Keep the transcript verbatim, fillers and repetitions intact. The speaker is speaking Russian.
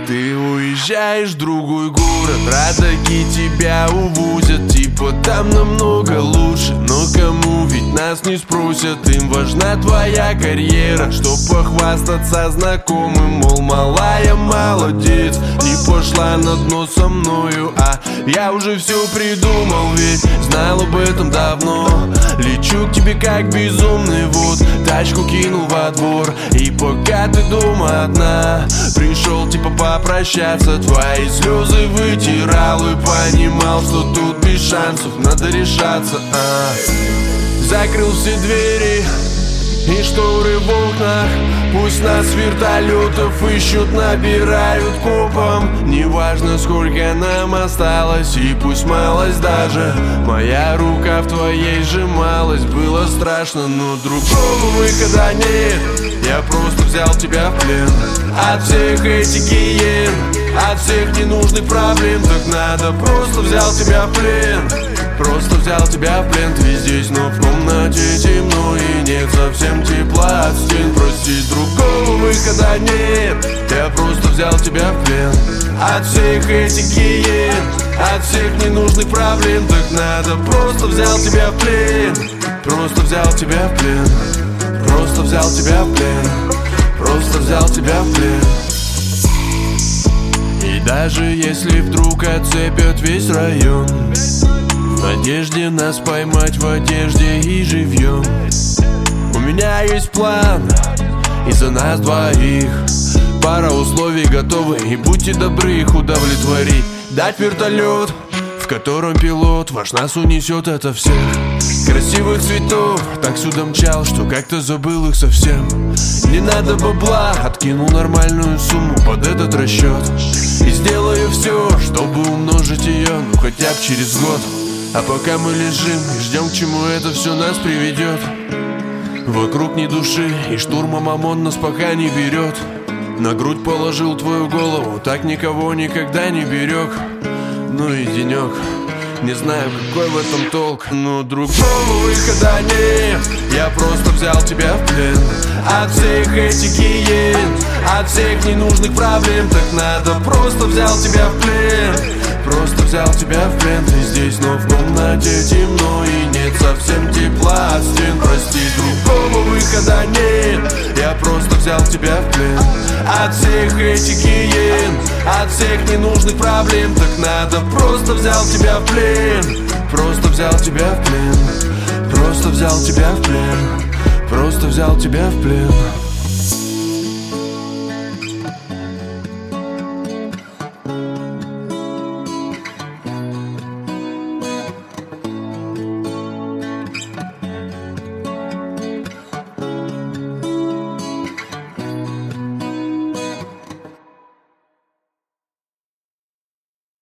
Ты уезжаешь в другой город, родаки тебя увозят, типа там намного лучше. Но кому ведь нас не спросят, им важна твоя карьера. Чтоб похвастаться знакомым, мол, малая молодец, не пошла на дно со мною. А я уже все придумал, ведь знал об этом давно. Лечу к тебе как безумный, вот тачку кинул во двор. И пока ты дома одна, пришел типа попрощаться, твои слезы вытирал и понимал, что тут без шансов, надо решаться. а. Закрыл все двери и шторы в окнах. Пусть нас вертолетов ищут, набирают копом. Неважно, сколько нам осталось, и пусть малость даже. Моя рука в твоей сжималась, было страшно, но другого выхода нет. Я просто взял тебя в плен от всех этих гиен, от всех ненужных проблем. Так надо, просто взял тебя в плен. Просто взял тебя в плен, ты здесь, но в комнате темно и нет совсем тепла от стен. Прости, другого выхода нет. Я просто взял тебя в плен от всех этих гиен, от всех ненужных проблем. Так надо, просто взял тебя в плен. Просто взял тебя в плен. Просто взял тебя в плен. Просто взял тебя в плен. И даже если вдруг отцепят весь район, в надежде нас поймать в одежде и живьем, у меня есть план, и за нас двоих пара условий готовы, и будьте добры их удовлетворить. Дать вертолет, в котором пилот ваш нас унесет ото всех красивых цветов. Так сюда мчал, что как-то забыл их совсем. Не надо бабла, откинул нормальную сумму под этот расчет и сделаю все, чтобы умножить ее, ну хотя бы через год. А пока мы лежим и ждем, к чему это все нас приведет, вокруг ни души, и штурмом ОМОН нас пока не берет. На грудь положил твою голову, так никого никогда не берег. Ну и денек, не знаю, какой в этом толк, но другого выхода нет. Я просто взял тебя в плен от всех этих гиен, от всех ненужных проблем. Так надо, просто взял тебя в плен. Просто взял тебя в плен, ты здесь, но в комнате темно и нет совсем тепла от стен. Прости, другого выхода нет. Я просто взял тебя в плен от всех этих гиен, от всех ненужных проблем. Так надо, просто взял тебя в плен. Просто взял тебя в плен. Просто взял тебя в плен. Просто взял тебя в плен.